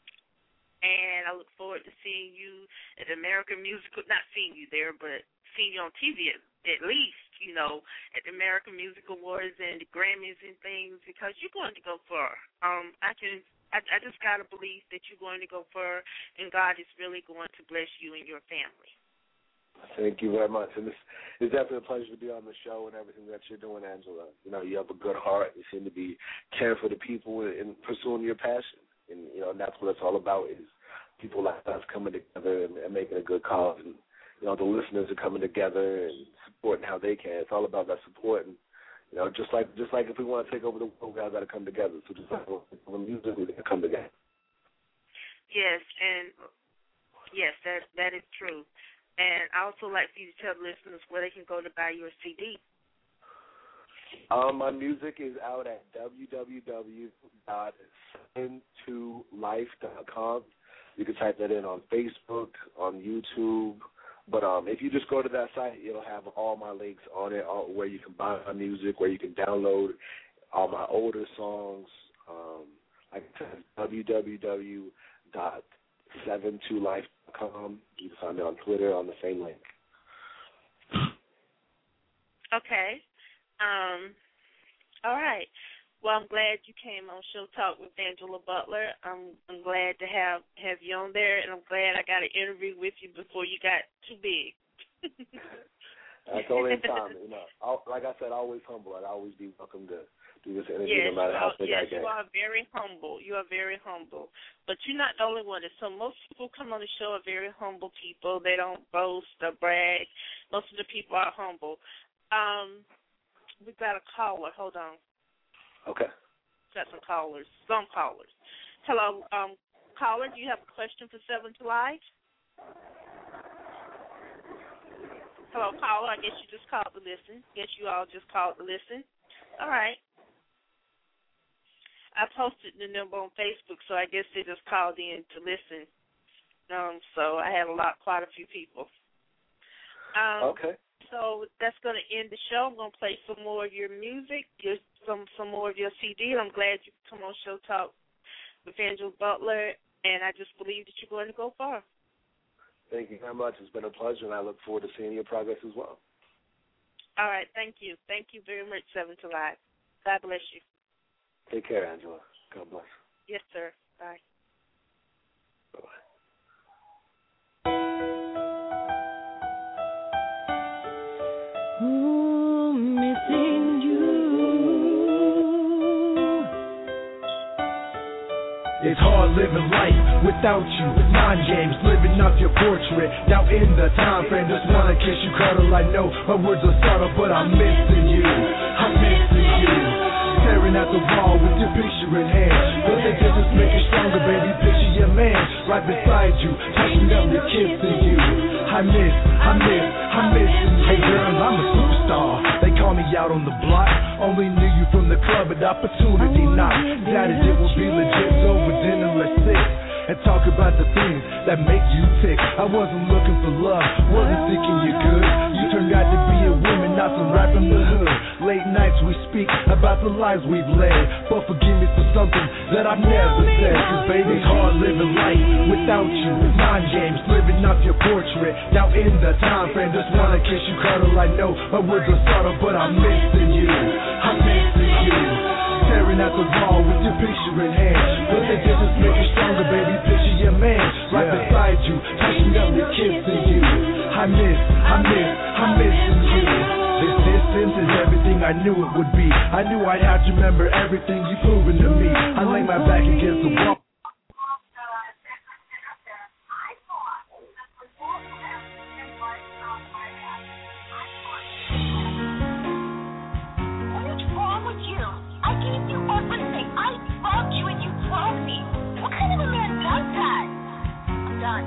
and I look forward to seeing you at American Musical, not seeing you there, but seeing you on T V at, at least, you know, at the American Music Awards and the Grammys and things, because you're going to go far. Um, I can, I, I just got to believe that you're going to go far, and God is really going to bless you and your family. Thank you very much. And it's, it's definitely a pleasure to be on the show and everything that you're doing, Angela. You know, you have a good heart. You seem to be caring for the people and pursuing your passion. And, you know, and that's what it's all about, is people like us coming together and, and making a good cause. And, you know, the listeners are coming together and supporting how they can. It's all about that support. And, you know, just like just like if we want to take over the world, we all got to come together. So just like the music, we got to come together. Yes, and yes, that that is true. And I also like for you to tell the listeners where they can go to buy your C D. Um, my music is out at w w w dot seven two life dot com. You can type that in on Facebook, on YouTube. But um, if you just go to that site, it'll have all my links on it, all, where you can buy my music, where you can download all my older songs. Um, like I said, w w w dot seven two life dot com. You can find me on Twitter on the same link. Okay. Um. All right. Well, I'm glad you came on Show Talk with Angela Butler. I'm I'm glad to have, have you on there, and I'm glad I got an interview with you before you got too big. That's only in time, you know. I'll, like I said, always humble. I'd always be welcome to do this interview, yes, no matter how big yes, I get. you are very humble. You are very humble. But you're not the only one. So most people come on the show are very humble people. They don't boast or brag. Most of the people are humble. Um, we've got a caller. Hold on. Okay. Got some callers. Some callers. Hello, um, caller, do you have a question for seven to Live? Hello, caller. I guess you just called to listen. Guess you all just called to listen. All right. I posted the number on Facebook, so I guess they just called in to listen. Um, so I had a lot, quite a few people. Um, okay. So that's going to end the show. I'm going to play some more of your music, your, some some more of your C D. And I'm glad you come on Show Talk with Angela Butler, and I just believe that you're going to go far. Thank you very much. It's been a pleasure, and I look forward to seeing your progress as well. All right. Thank you. Thank you very much, seven to Live. God bless you. Take care, Angela. God bless. Yes, sir. Bye. Bye-bye. Ooh, missing you. It's hard living life without you. Mind games, living up your portrait. Now in the time frame, just wanna kiss you, cuddle. I know my words are subtle, but I'm missing you. I'm missing you. Staring at the wall with your picture in hand. But they just make it stronger, baby. Picture your man right beside you, touching up your kissing you. I miss, I miss, I miss. Hey girl, I'm a superstar. They call me out on the block. Only knew you from the club, but opportunity knocked. Doubted it would be legit. So over dinner, let's sit and talk about the things that make you tick. I wasn't looking for love, wasn't thinking you good. You turned out to be a woman, not some rap in the hood. Late nights we speak about the lives we've led, but forgive me for something that I've never said. Cause baby, it's hard living life without you. Mind games, living up your portrait. Now in the time frame, just wanna kiss you, cuddle. I know my words are subtle, but I'm missing you. I'm missing you. Staring at the wall with your picture in hand. But they just make it stronger, baby. Picture your man right yeah. beside you, touching up your kissing you. I miss, I miss, I'm missing you. This distance is everything I knew it would be. I knew I'd have to remember everything you've proven to me. I lay my back against the wall. What's wrong with you? I gave you everything. I loved you and you broke me. What kind of a man does that? I'm done.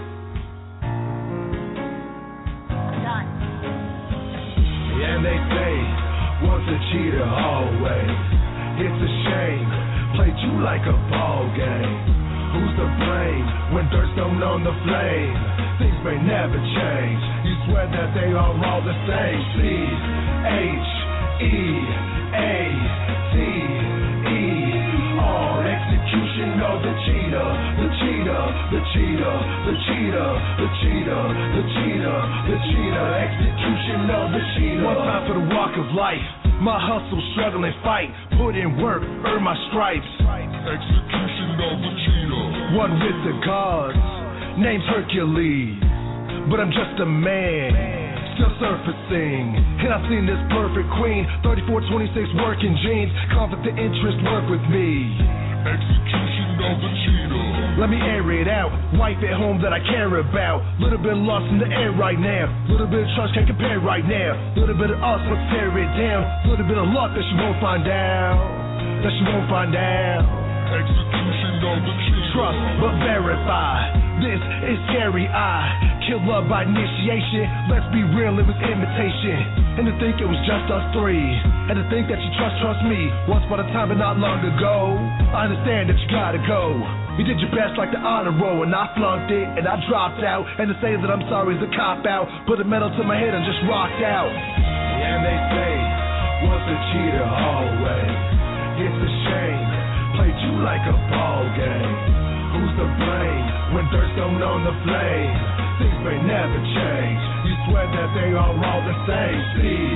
I'm done. And they say, once a cheater, always. It's a shame, played you like a ball game. Who's to blame when dirt's thrown on the flame? Things may never change. You swear that they are all the same. C H E A T E R. Execution of the cheater, the cheater, the cheater, the cheater, the cheater, the cheater, the cheater. Execution of the cheater. One time for the walk of life. My hustle, struggle and fight. Put in work, earn my stripes. Execution of the cheater. One with the gods, named Hercules. But I'm just a man, still surfacing. And I've seen this perfect queen, thirty-four twenty-six working jeans. Conflict of interest, work with me. Execution of the cheater. Let me air it out. Wife at home that I care about. Little bit of lost in the air right now. Little bit of trust can't compare right now. Little bit of us, let's tear it down. Little bit of luck that she won't find out. That she won't find out. Execution of the cheater. Trust but verify. This is scary. I kill love by initiation. Let's be real, it was imitation. And to think it was just us three. And to think that you trust, trust me. Once upon a time but not long ago. I understand that you gotta go. You did your best like the honor roll, and I flunked it, and I dropped out. And to say that I'm sorry is a cop-out. Put a medal to my head and just rocked out. And they say, once a cheater, always. It's a shame, played you like a ball game. Who's Who's to blame when thirst don't know the flame? Things may never change. You swear that they are all the same. C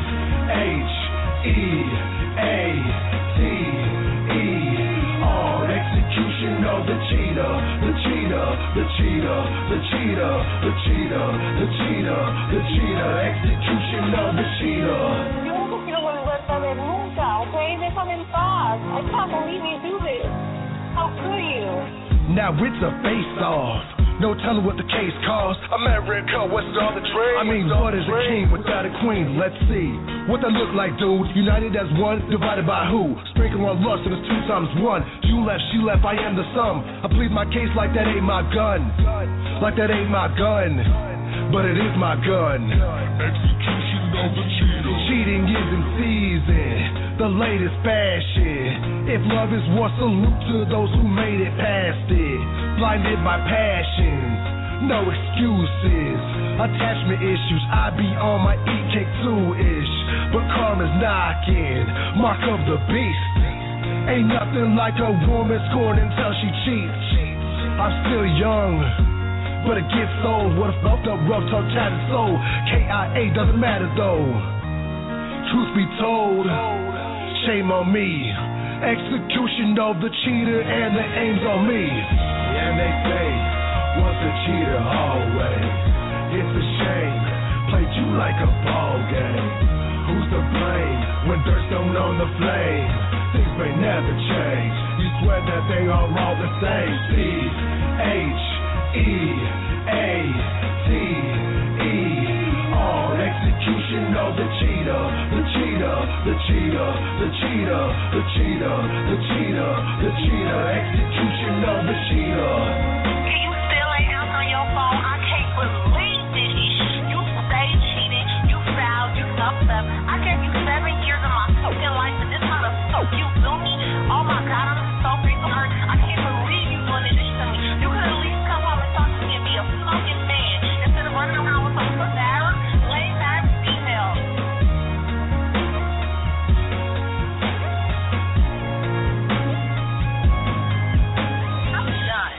H E A T E R. Execution of the cheetah, the cheetah, the cheetah, the cheetah, the cheetah, the cheetah, the cheetah. Execution of the cheetah. Eu não consigo lembrar saber nunca, ok? Deixa eu em paz. I can't believe you do this. How could you? Now it's a face-off. No telling what the case costs. America, what's all the trade? I mean, what is a king without a queen? Let's see what that look like, dude. United as one, divided by who? Sprinkle on lust, and it's two times one. You left, she left, I am the sum. I plead my case like that ain't my gun. Like that ain't my gun. But it is my gun. Execution of the cheetah. Cheating is in season. The latest fashion. If love is war, salute to those who made it past it. Blinded by passions, no excuses. Attachment issues, I be on my E K two-ish. But karma's knocking, mark of the beast. Ain't nothing like a woman scorned until she cheats. I'm still young, but it gets old. What a fucked up, rough, tongue, tatted soul. K I A doesn't matter though. Truth be told, shame on me. Execution of the cheater and the aim's on me. And they say, once a cheater, always. It's a shame, played you like a ball game. Who's to blame when thirst don't know the flame? Things may never change. You swear that they are all the same. C H E A T E R. Execution of the cheetah, the cheetah, the cheetah, the cheetah, the cheetah, the cheetah, the cheetah. Execution of the cheetah. Can you still ain't answer your phone? I can't believe this. You stay cheating, you foul, you fucked up. I gave you seven years of my fucking life, and this how the fuck you do me? Oh my God, I'm so freaking hurt. I can't believe you doing this to me. You could at least come home and talk to me and be a fucking man instead of running around with some pathetic, lame-ass female. I'm done.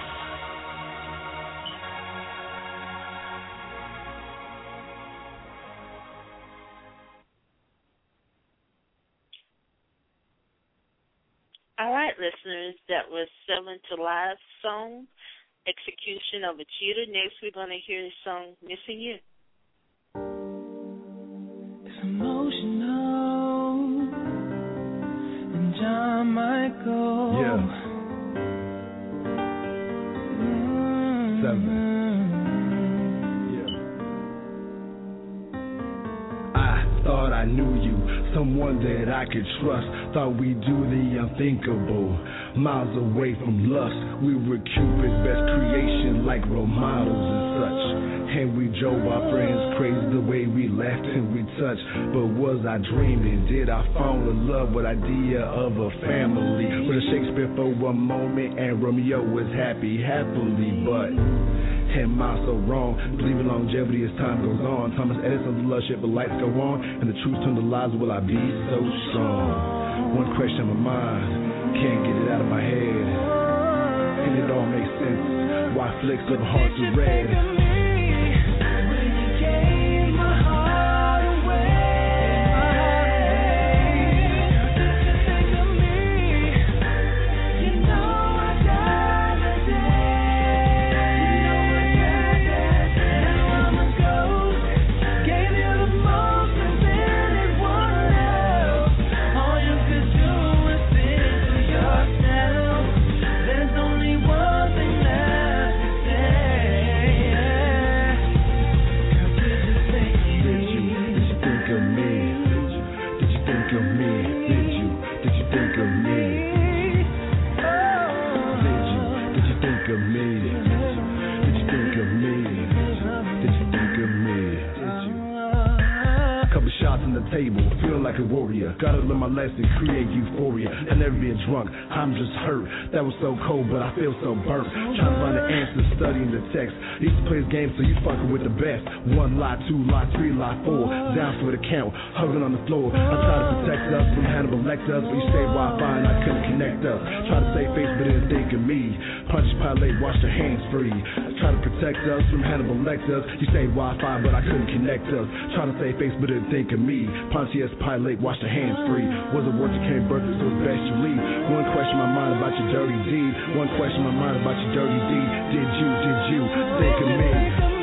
All right, listeners, that was Seven to Live song, Execution of a Cheater. Next, we're going to hear the song, Missing You. It's emotional, and John Michael. Yeah. Mm-hmm. Seven. Yeah. I thought I knew you, someone that I could trust. Thought we'd do the unthinkable. Miles away from lust, we were Cupid's best creation, like role models and such. And we drove our friends crazy the way we laughed and we touched. But was I dreaming? Did I fall in love with the idea of a family? With a Shakespeare for one moment and Romeo was happy, happily, but am I so wrong? Believing longevity as time goes on. Thomas Edison's love shit, but lights go on, and the truth turn to lies. Will I be so strong? One question on my mind, can't get it out of my head, and it all makes sense. Why flicks of hearts are red? Feel like a warrior, gotta learn my lesson, create euphoria. I'll never be a drunk, I'm just hurt. That was so cold, but I feel so burnt. Trying to find the answer, studying the text. Used to play this game, so you fucking with the best. One lie, two lie, three lie, four. Down for the count, hugging on the floor. I try to protect us from Hannibal Lecter, but you say Wi-Fi and I couldn't connect us. Try to save face, but didn't think of me. Pontius Pilate, wash your hands free. Try to protect us from Hannibal Lecter. You say Wi-Fi, but I couldn't connect us. Try to save face, but didn't think of me. Pontius Pilate, wash your hands free. Was a war you came birth, so it's best you leave. One question my mind about your dirty deed. One question my mind about your dirty deed. Did you, did you think of me?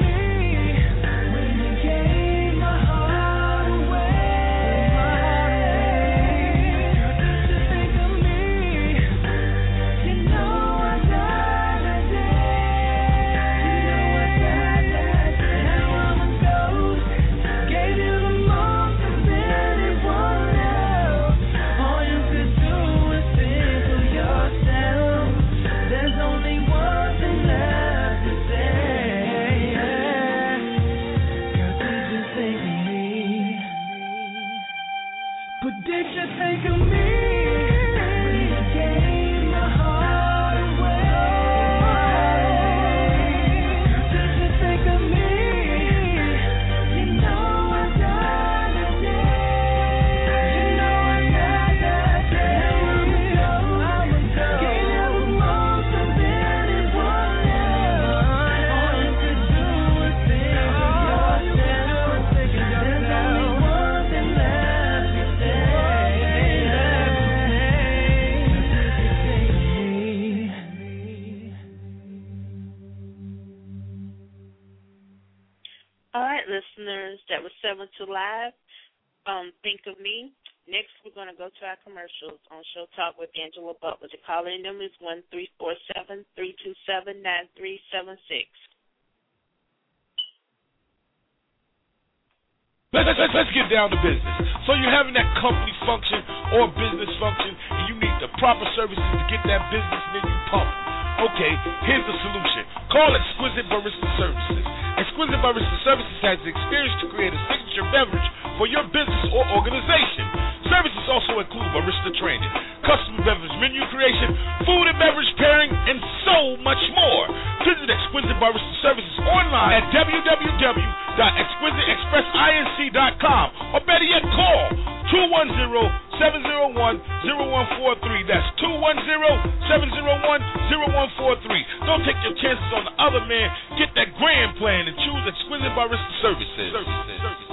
Listeners, that was seven two Live. Um, think of me. Next, we're going to go to our commercials on Show Talk with Angela Butler. The calling number is one three four seven, three two seven, nine three seven six. Let's, let's, let's get down to business. So you're having that company function or business function, and you need the proper services to get that business menu pumped. Okay, here's the solution. Call Exquisite Barista Services. Exquisite Barista Services has the experience to create a signature beverage for your business or organization. Services also include barista training, custom beverage menu creation, food and beverage pairing, and so much more. Visit Exquisite Barista Services online at w w w dot exquisite express inc dot com, or better yet, call two one zero, seven zero one, zero one four three. That's two one zero, seven zero one, zero one four three. Don't take your chances on the other man. Get that grand plan and choose Exquisite Barista Services. Services. Services.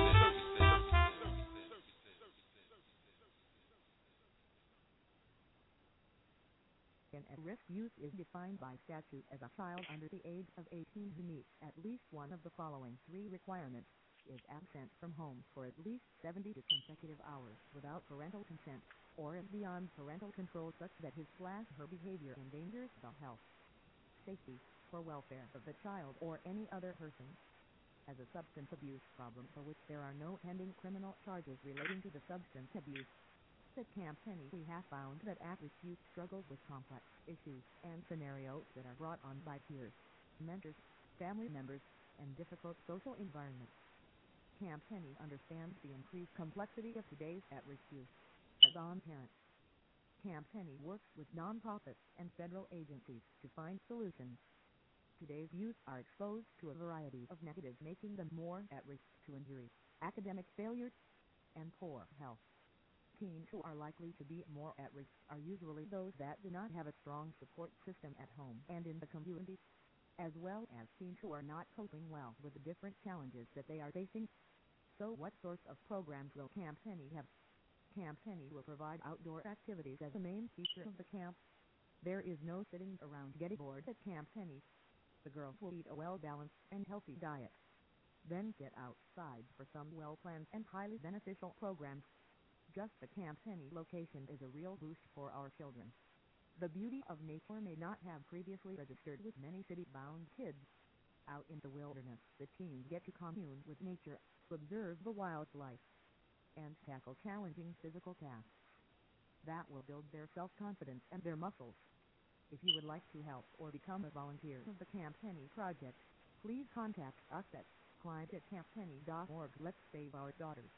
At-risk youth is defined by statute as a child under the age of eighteen who meets at least one of the following three requirements: is absent from home for at least seventy consecutive hours without parental consent, or is beyond parental control such that his slash her behavior endangers the health, safety, or welfare of the child or any other person. As a substance abuse problem for which there are no pending criminal charges relating to the substance abuse. At Camp Penny, we have found that at-risk youth struggles with complex issues and scenarios that are brought on by peers, mentors, family members, and difficult social environments. Camp Penny understands the increased complexity of today's at-risk youth. As on parents, Camp Penny works with nonprofits and federal agencies to find solutions. Today's youth are exposed to a variety of negatives, making them more at risk to injury, academic failure, and poor health. Teens who are likely to be more at risk are usually those that do not have a strong support system at home and in the community, as well as teens who are not coping well with the different challenges that they are facing. So what sorts of programs will Camp Penny have? Camp Penny will provide outdoor activities as the main feature of the camp. There is no sitting around getting bored at Camp Penny. The girls will eat a well-balanced and healthy diet, then get outside for some well-planned and highly beneficial programs. Just the Camp Penny location is a real boost for our children. The beauty of nature may not have previously registered with many city-bound kids. Out in the wilderness, the teens get to commune with nature, observe the wildlife, and tackle challenging physical tasks. That will build their self-confidence and their muscles. If you would like to help or become a volunteer of the Camp Penny project, please contact us at client at camp penny dot org. Let's save our daughters.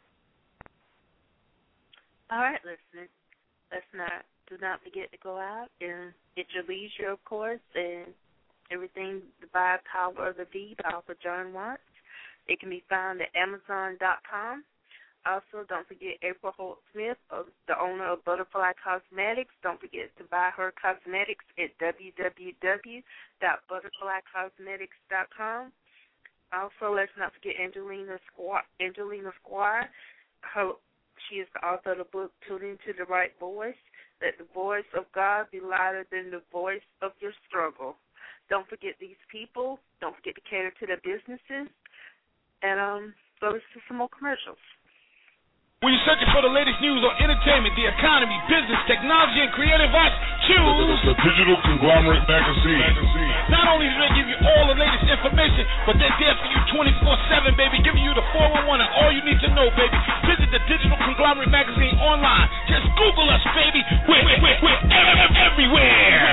All right, listeners, let's not do not forget to go out and at your leisure, of course, and everything by Power of the V by Author John Watts. It can be found at amazon dot com, Also, don't forget April Holt Smith, uh, the owner of Butterfly Cosmetics. Don't forget to buy her cosmetics at w w w dot butterfly cosmetics dot com. Also, let's not forget Angelina Squire. Angelina Squire. Her, she is the author of the book, Tune Into the Right Voice. Let the voice of God be louder than the voice of your struggle. Don't forget these people. Don't forget to cater to their businesses. And um, go listen to some more commercials. When you're searching for the latest news on entertainment, the economy, business, technology, and creative arts, choose the Digital Conglomerate Magazine. Not only do they give you all the latest information, but they're there for you twenty-four seven, baby, giving you the four one one and all you need to know, baby. Visit the Digital Conglomerate Magazine online. Just Google us, baby. We're, we're, we're, we're everywhere.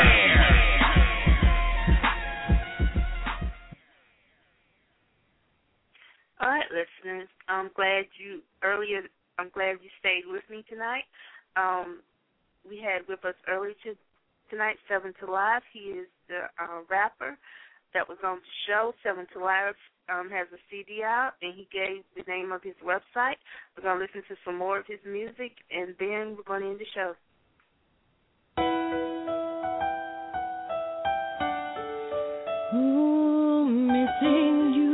All right, listeners, I'm glad you earlier. I'm glad you stayed with me tonight. Um, we had with us earlier to, tonight Seven to Live. He is the uh, rapper that was on the show. Seven to Live um, has a C D out, and he gave the name of his website. We're going to listen to some more of his music, and then we're going to end the show. Ooh, missing you.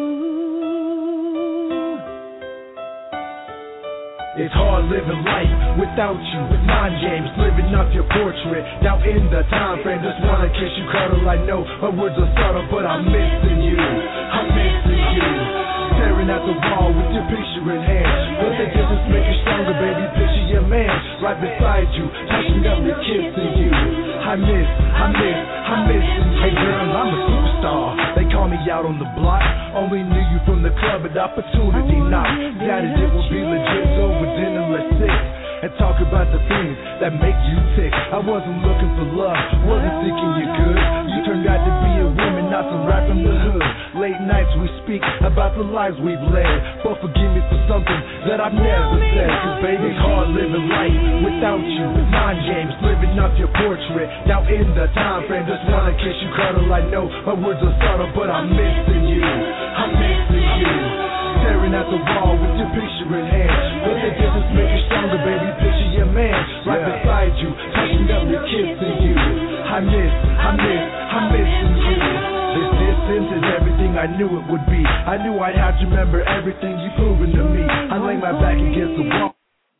It's hard living life without you. Mind games, living up your portrait. Now in the time frame, just wanna kiss you, cuddle. I know my words are subtle, but I'm missing you. I'm missing you. Staring at the wall with your picture in hand. But they just make you stronger, baby. Picture your man right beside you, touching up and kissing you. I miss, I miss, I miss you. Hey girl, I'm a superstar. They call me out on the block. Only knew you from the club, but opportunity knock. Got it, it will be legit. So with dinner, let's sit and talk about the things that make you tick. I wasn't looking for love, wasn't thinking you good. You turned out to be a woman, not some rap from the hood. Late nights we speak about the lives we've led. But forgive me for something that I've never said. Cause baby, it's hard living life without you. Mind games, living up your portrait. Now in the time frame, just wanna kiss you, cuddle. I know my words are subtle, but I'm missing you. I'm missing you. Staring at the wall with your picture in hand. But they just make you stronger, baby. Picture your man right yeah. beside you, touching up and kissing you. I miss, I miss, I'm missing you. This distance is everything I knew it would be. I knew I'd have to remember everything you've proven to me. I lay my back against the wall.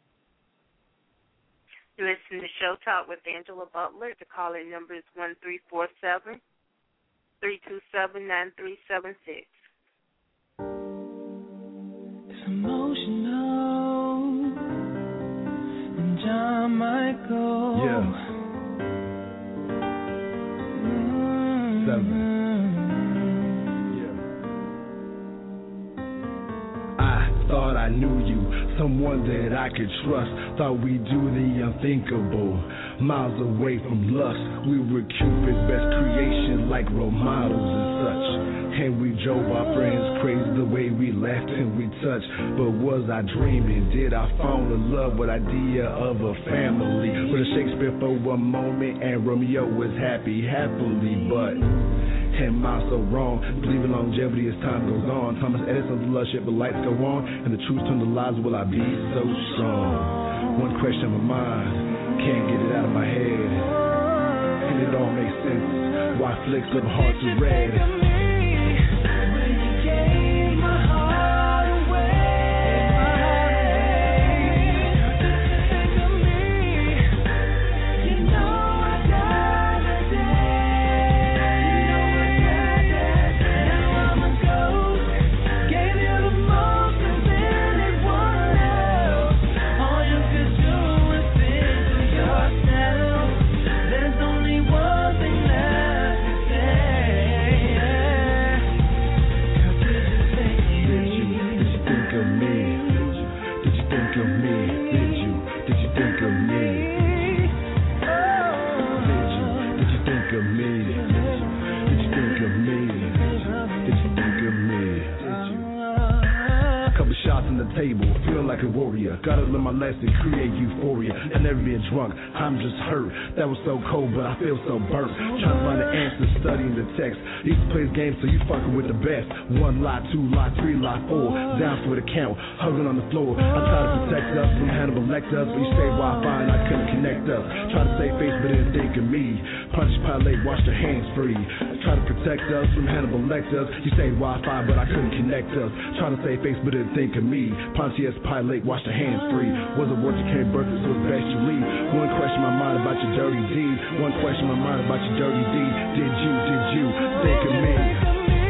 You listen to Show Talk with Angela Butler. The calling number is one three four seven, three two seven, nine three seven six. It's emotional, and John Michael. Yeah. Seven. Yeah. I thought I knew you, someone that I could trust. Thought we'd do the unthinkable. Miles away from lust, we were Cupid's best creation, like role models and such. And we drove our friends crazy the way we laughed and we touched. But was I dreaming? Did I fall in love with the idea of a family? With a Shakespeare for one moment and Romeo was happy, happily, but am I so wrong? Believing longevity as time goes on. Thomas Edison's love shit, but lights go on, and the truth turn to lies. Will I be so strong? One question on my mind, can't get it out of my head, and it all makes sense. Why flicks of hearts are red? like a warrior. Gotta learn my lesson, create euphoria. I never been drunk, I'm just hurt. That was so cold, but I feel so burnt. Trying to find the answer, studying the text. Used to play this game, so you fucking with the best. One lie, two lie, three lie, four. Down for the count, hugging on the floor. I try to protect us from Hannibal Lecter, but you say Wi-Fi and I couldn't connect us. Try to save face, but didn't think of me. Pontius Pilate, wash your hands free. Try to protect us from Hannibal Lecter. You say Wi-Fi, but I couldn't connect us. Try to save face, but didn't think of me. Pontius Pilate, wash your hands free. Was a war to carry birth, so it's best you leave. One question my mind about your dirty deed. One question my mind about your dirty deed. Did you, did you think of me?